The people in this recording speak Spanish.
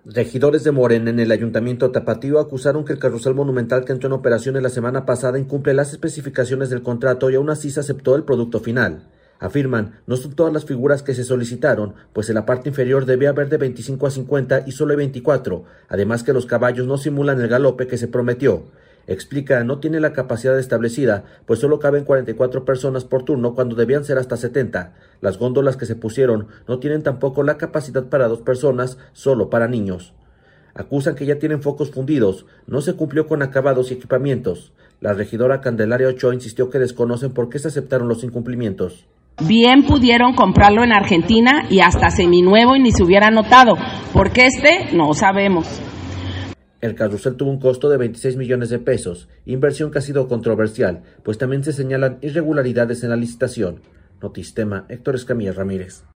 Regidores de Morena en el Ayuntamiento Tapatío acusaron que el carrusel monumental que entró en operaciones la semana pasada incumple las especificaciones del contrato y aún así se aceptó el producto final. Afirman, no son todas las figuras que se solicitaron, pues en la parte inferior debía haber de 25 a 50 y solo hay 24, además que los caballos no simulan el galope que se prometió. Explica, no tiene la capacidad establecida, pues solo caben 44 personas por turno cuando debían ser hasta 70. Las góndolas que se pusieron no tienen tampoco la capacidad para 2 personas, solo para niños. Acusan que ya tienen focos fundidos, no se cumplió con acabados y equipamientos. La regidora Candelaria Ochoa insistió que desconocen por qué se aceptaron los incumplimientos. Bien pudieron comprarlo en Argentina y hasta seminuevo y ni se hubiera notado, porque no sabemos. El carrusel tuvo un costo de 26 millones de pesos, inversión que ha sido controversial, pues también se señalan irregularidades en la licitación. Notistema, Héctor Escamilla Ramírez.